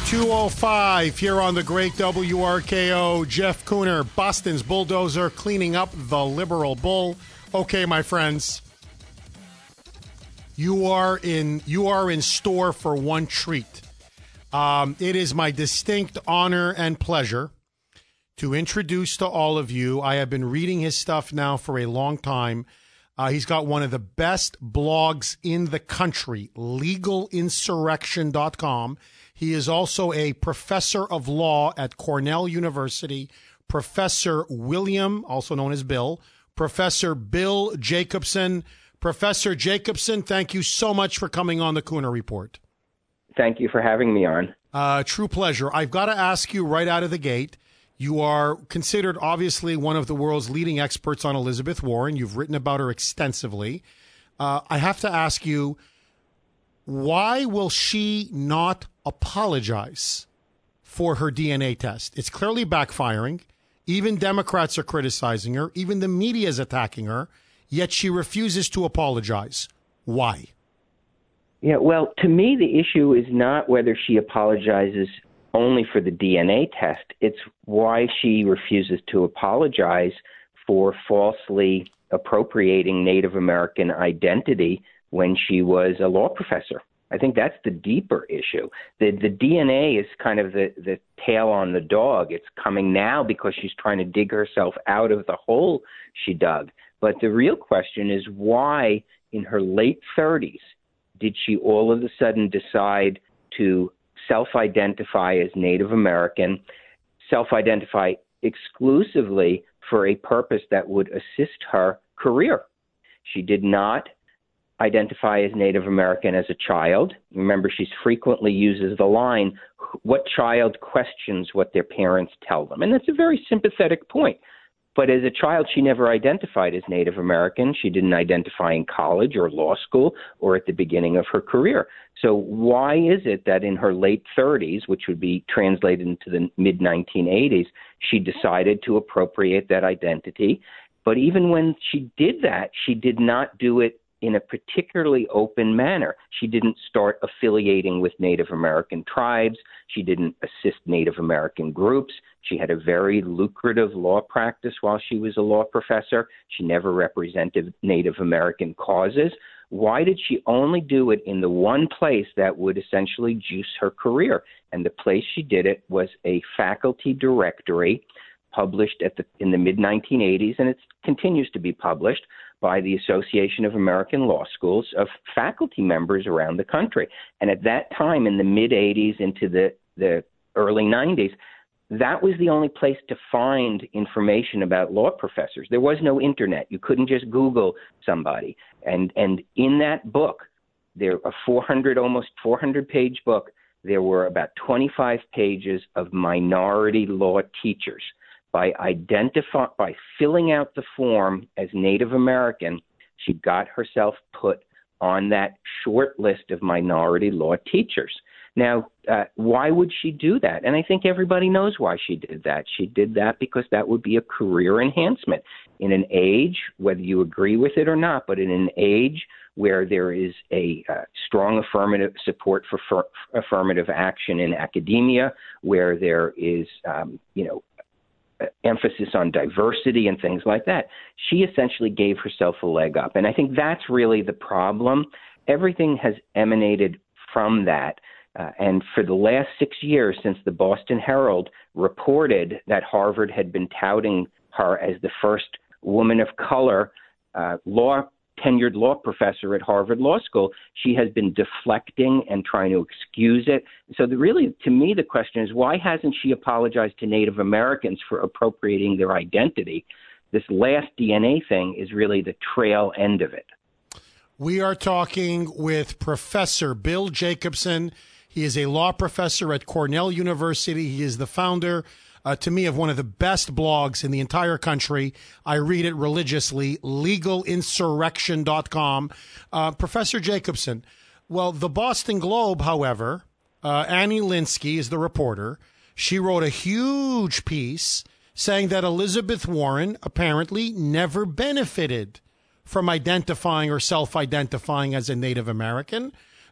2:05 here on the great WRKO. Jeff Cooner, Boston's bulldozer, cleaning up the liberal bull. Okay, my friends, you are in store for one treat. It is my distinct honor and pleasure to introduce to all of you. I have been reading his stuff now for a long time. He's got one of the best blogs in the country, legalinsurrection.com. He is also a professor of law at Cornell University, Professor William, also known as Bill, Professor Bill Jacobson. Professor Jacobson, thank you so much for coming on the Cooner Report. Thank you for having me on. True pleasure. I've got to ask you right out of the gate, you are considered obviously one of the world's leading experts on Elizabeth Warren. You've written about her extensively. I have to ask you, why will she not apologize for her DNA test? It's clearly backfiring. Even Democrats are criticizing her. Even the media is attacking her. Yet she refuses to apologize. Why? Yeah, well, to me, the issue is not whether she apologizes only for the DNA test. It's why she refuses to apologize for falsely appropriating Native American identity when she was a law professor. I think that's the deeper issue. The DNA is kind of the tail on the dog. It's coming now because she's trying to dig herself out of the hole she dug. But the real question is, why in her late 30s did she all of a sudden decide to self-identify as Native American, self-identify exclusively for a purpose that would assist her career? She did not identify as Native American as a child. Remember, she frequently uses the line, what child questions what their parents tell them? And that's a very sympathetic point. But as a child, she never identified as Native American. She didn't identify in college or law school or at the beginning of her career. So why is it that in her late 30s, which would be translated into the mid-1980s, she decided to appropriate that identity? But even when she did that, she did not do it in a particularly open manner. She didn't start affiliating with Native American tribes. She didn't assist Native American groups. She had a very lucrative law practice while she was a law professor. She never represented Native American causes. Why did she only do it in the one place that would essentially juice her career? And the place she did it was a faculty directory published in the mid-1980s, and it continues to be published by the Association of American Law Schools of faculty members around the country. And at that time, in the mid-'80s into the early 90s, that was the only place to find information about law professors. There was no internet. You couldn't just Google somebody. And in that book, almost 400-page book, there were about 25 pages of minority law teachers. By filling out the form as Native American, she got herself put on that short list of minority law teachers. Now, why would she do that? And I think everybody knows why she did that. She did that because that would be a career enhancement in an age, whether you agree with it or not, but in an age where there is a strong affirmative support for affirmative action in academia, where there is, emphasis on diversity and things like that. She essentially gave herself a leg up. And I think that's really the problem. Everything has emanated from that. And for the last 6 years, since the Boston Herald reported that Harvard had been touting her as the first woman of color tenured law professor at Harvard Law School, she has been deflecting and trying to excuse it. So really, to me, the question is, why hasn't she apologized to Native Americans for appropriating their identity? This last DNA thing is really the trail end of it. We are talking with Professor Bill Jacobson. He is a law professor at Cornell University. He is the founder, to me, of one of the best blogs in the entire country. I read it religiously, legalinsurrection.com. Professor Jacobson, well, the Boston Globe, however, Annie Linsky is the reporter. She wrote a huge piece saying that Elizabeth Warren apparently never benefited from identifying or self-identifying as a Native American,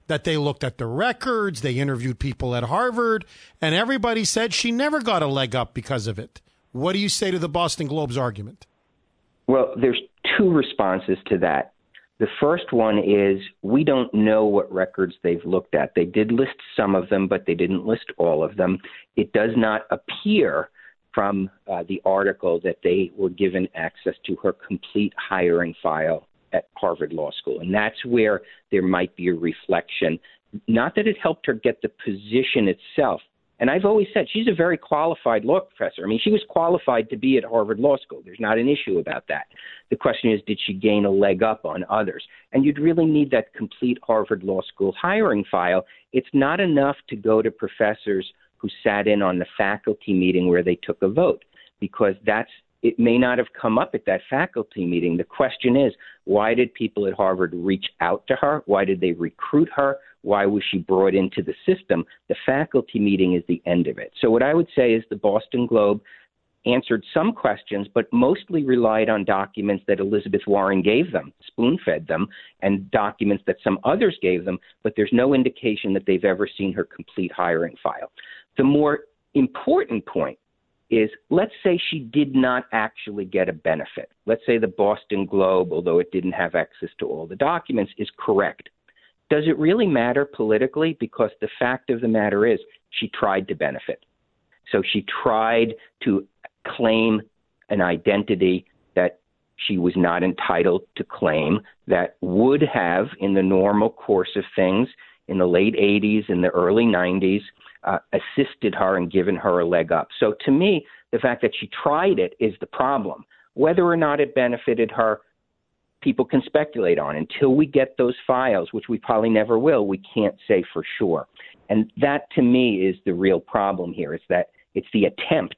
that they looked at the records, they interviewed people at Harvard, and everybody said she never got a leg up because of it. What do you say to the Boston Globe's argument? Well, there's two responses to that. The first one is we don't know what records they've looked at. They did list some of them, but they didn't list all of them. It does not appear from the article that they were given access to her complete hiring file at Harvard Law School. And that's where there might be a reflection. Not that it helped her get the position itself. And I've always said she's a very qualified law professor. I mean, she was qualified to be at Harvard Law School. There's not an issue about that. The question is, did she gain a leg up on others? And you'd really need that complete Harvard Law School hiring file. It's not enough to go to professors who sat in on the faculty meeting where they took a vote, because it may not have come up at that faculty meeting. The question is, why did people at Harvard reach out to her? Why did they recruit her? Why was she brought into the system? The faculty meeting is the end of it. So what I would say is the Boston Globe answered some questions, but mostly relied on documents that Elizabeth Warren gave them, spoon-fed them, and documents that some others gave them, but there's no indication that they've ever seen her complete hiring file. The more important point is, let's say she did not actually get a benefit. Let's say the Boston Globe, although it didn't have access to all the documents, is correct. Does it really matter politically? Because the fact of the matter is she tried to benefit. So she tried to claim an identity that she was not entitled to claim, that would have, in the normal course of things, in the late 80s and the early 90s, assisted her and given her a leg up. So to me, the fact that she tried it is the problem. Whether or not it benefited her, people can speculate on. Until we get those files, which we probably never will, we can't say for sure. And that, to me, is the real problem here, is that it's the attempt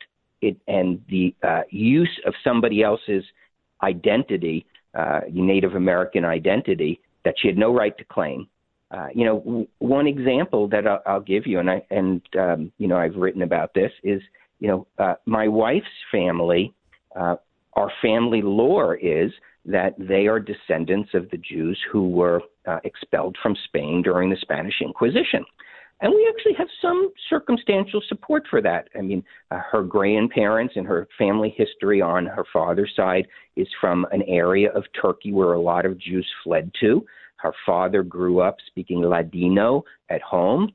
and the use of somebody else's identity, Native American identity, that she had no right to claim. One example that I'll give you, and I've written about this, is, my wife's family, our family lore is that they are descendants of the Jews who were expelled from Spain during the Spanish Inquisition. And we actually have some circumstantial support for that. I mean, her grandparents and her family history on her father's side is from an area of Turkey where a lot of Jews fled to. Her father grew up speaking Ladino at home.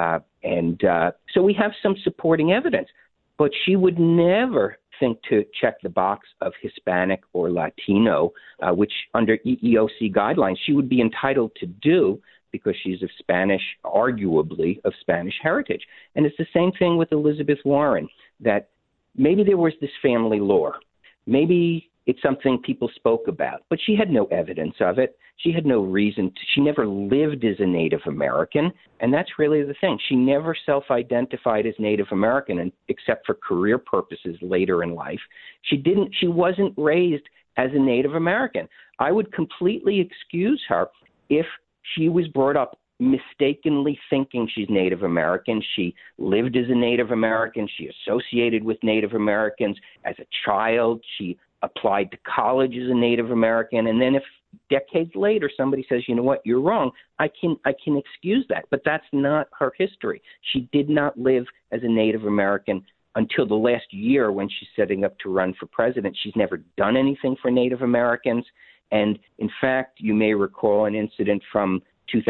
So we have some supporting evidence. But she would never think to check the box of Hispanic or Latino, which under EEOC guidelines she would be entitled to do because she's of Spanish, arguably of Spanish heritage. And it's the same thing with Elizabeth Warren, that maybe there was this family lore. Maybe it's something people spoke about, but she had no evidence of it. She had no reason to. She never lived as a Native American, and that's really the thing. She never self-identified as Native American, and except for career purposes later in life. She wasn't raised as a Native American. I would completely excuse her if she was brought up mistakenly thinking she's Native American. She lived as a Native American. She associated with Native Americans as a child. She applied to college as a Native American. And then if decades later somebody says, you know what, you're wrong, I can excuse that. But that's not her history. She did not live as a Native American until the last year when she's setting up to run for president. She's never done anything for Native Americans. And in fact, you may recall an incident from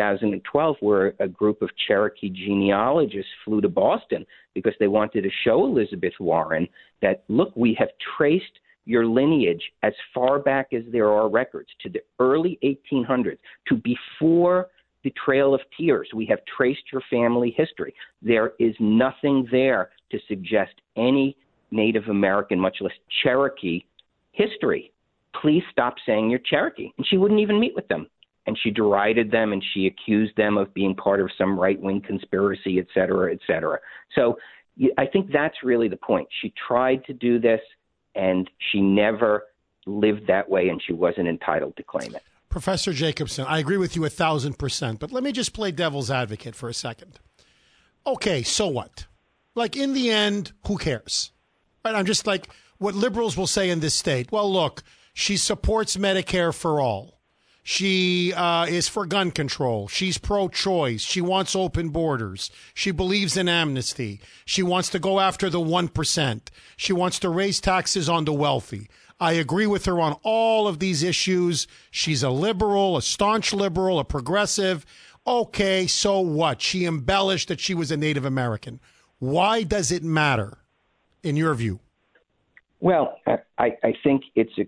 2012 where a group of Cherokee genealogists flew to Boston because they wanted to show Elizabeth Warren that, look, we have traced your lineage as far back as there are records, to the early 1800s, to before the Trail of Tears. We have traced your family history. There is nothing there to suggest any Native American, much less Cherokee, history. Please stop saying you're Cherokee. And she wouldn't even meet with them. And she derided them, and she accused them of being part of some right-wing conspiracy, et cetera, et cetera. So I think that's really the point. She tried to do this, and she never lived that way, and she wasn't entitled to claim it. Professor Jacobson, I agree with you 1,000%, but let me just play devil's advocate for a second. Okay, so what? Like, in the end, who cares? Right? I'm just like what liberals will say in this state. Well, look, she supports Medicare for all. She is for gun control. She's pro-choice. She wants open borders. She believes in amnesty. She wants to go after the 1%. She wants to raise taxes on the wealthy. I agree with her on all of these issues. She's a liberal, a staunch liberal, a progressive. Okay, so what? She embellished that she was a Native American. Why does it matter, in your view? Well, I think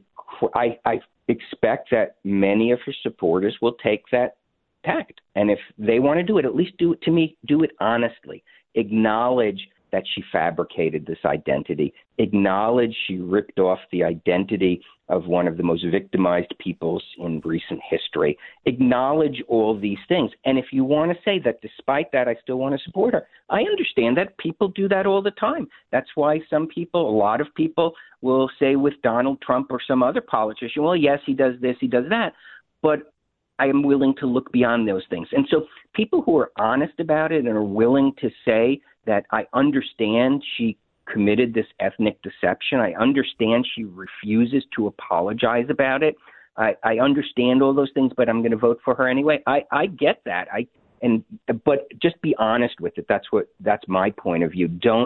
I expect that many of her supporters will take that tact. And if they want to do it, at least do it honestly. Acknowledge that she fabricated this identity. Acknowledge she ripped off the identity of one of the most victimized peoples in recent history. Acknowledge all these things. And if you want to say that despite that, I still want to support her, I understand that people do that all the time. That's why a lot of people will say with Donald Trump or some other politician, well, yes, he does this, he does that. But I am willing to look beyond those things. And so people who are honest about it and are willing to say that I understand she committed this ethnic deception. I understand she refuses to apologize about it. I understand all those things, but I'm going to vote for her anyway. I get that. But just be honest with it. That's my point of view. Don't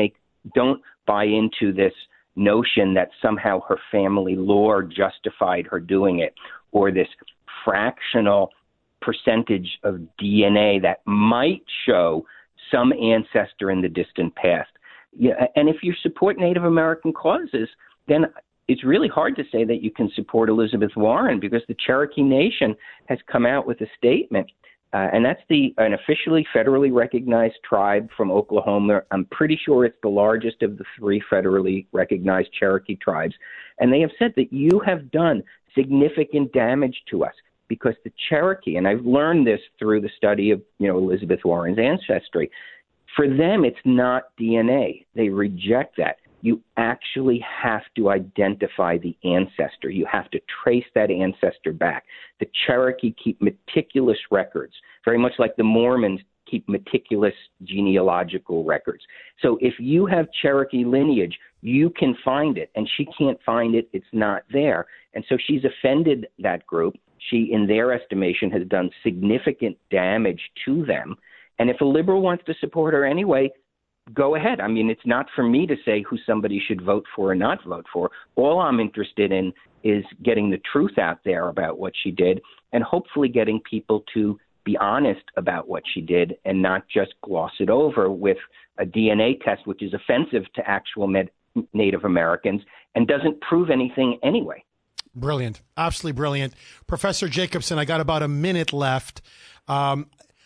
buy into this notion that somehow her family lore justified her doing it, or this fractional percentage of DNA that might show some ancestor in the distant past. Yeah, and if you support Native American causes, then it's really hard to say that you can support Elizabeth Warren, because the Cherokee Nation has come out with a statement, and that's an officially federally recognized tribe from Oklahoma. I'm pretty sure it's the largest of the 3 federally recognized Cherokee tribes. And they have said that you have done significant damage to us, because the Cherokee, and I've learned this through the study of, Elizabeth Warren's ancestry, for them, it's not DNA. They reject that. You actually have to identify the ancestor. You have to trace that ancestor back. The Cherokee keep meticulous records, very much like the Mormons keep meticulous genealogical records. So if you have Cherokee lineage, you can find it, and she can't find it. It's not there. And so she's offended that group. She, in their estimation, has done significant damage to them. And if a liberal wants to support her anyway, go ahead. I mean, it's not for me to say who somebody should vote for or not vote for. All I'm interested in is getting the truth out there about what she did, and hopefully getting people to be honest about what she did and not just gloss it over with a DNA test, which is offensive to actual Native Americans and doesn't prove anything anyway. Brilliant. Absolutely brilliant. Professor Jacobson, I got about a minute left. The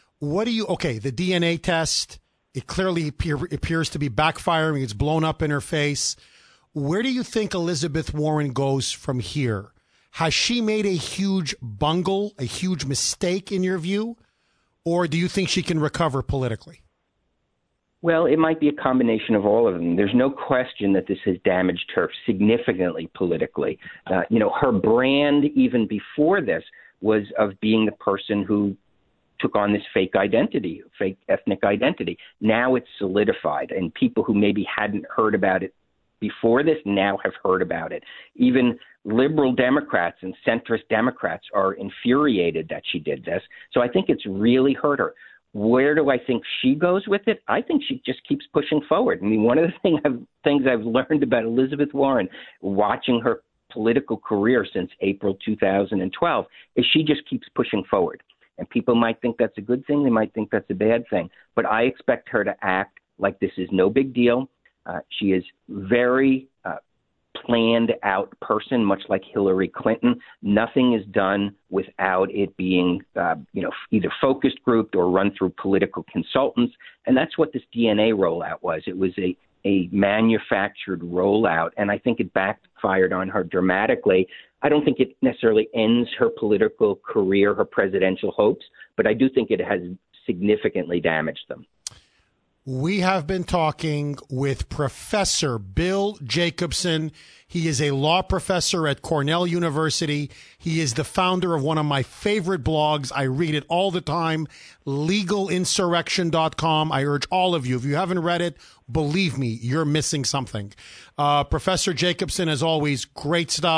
DNA test, it clearly appears to be backfiring. It's blown up in her face. Where do you think Elizabeth Warren goes from here? Has she made a huge bungle, a huge mistake in your view? Or do you think she can recover politically? Well, it might be a combination of all of them. There's no question that this has damaged her significantly politically. Her brand, even before this, was of being the person who took on this fake identity, fake ethnic identity. Now it's solidified, and people who maybe hadn't heard about it before this now have heard about it. Even liberal Democrats and centrist Democrats are infuriated that she did this. So I think it's really hurt her. Where do I think she goes with it? I think she just keeps pushing forward. I mean, one of the things I've learned about Elizabeth Warren, watching her political career since April 2012, is she just keeps pushing forward. And people might think that's a good thing. They might think that's a bad thing. But I expect her to act like this is no big deal. She is very planned out person, much like Hillary Clinton. Nothing is done without it being, either focus grouped or run through political consultants. And that's what this DNA rollout was. It was a manufactured rollout, and I think it backfired on her dramatically. I don't think it necessarily ends her political career, her presidential hopes, but I do think it has significantly damaged them. We have been talking with Professor Bill Jacobson. He is a law professor at Cornell University. He is the founder of one of my favorite blogs. I read it all the time, legalinsurrection.com. I urge all of you, if you haven't read it, believe me, you're missing something. Professor Jacobson, as always, great stuff.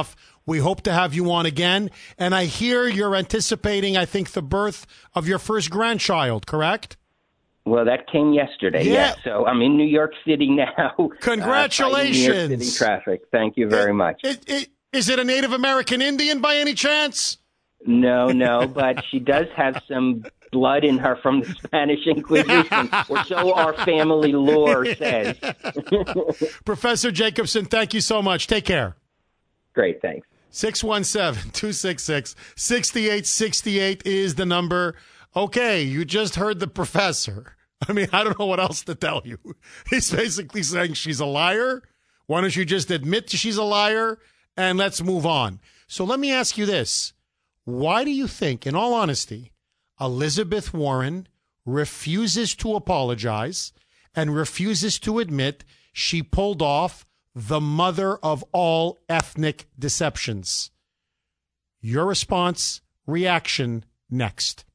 We hope to have you on again. And I hear you're anticipating, I think, the birth of your first grandchild, correct? Well, that came yesterday, Yeah. So I'm in New York City now. Congratulations. New York City traffic. Thank you very much. Is it a Native American Indian by any chance? No, but she does have some blood in her from the Spanish Inquisition, or so our family lore says. Professor Jacobson, thank you so much. Take care. Great, thanks. 617-266-6868 is the number. Okay, you just heard the professor. I mean, I don't know what else to tell you. He's basically saying she's a liar. Why don't you just admit she's a liar and let's move on? So let me ask you this. Why do you think, in all honesty, Elizabeth Warren refuses to apologize and refuses to admit she pulled off the mother of all ethnic deceptions? Your response, reaction, next.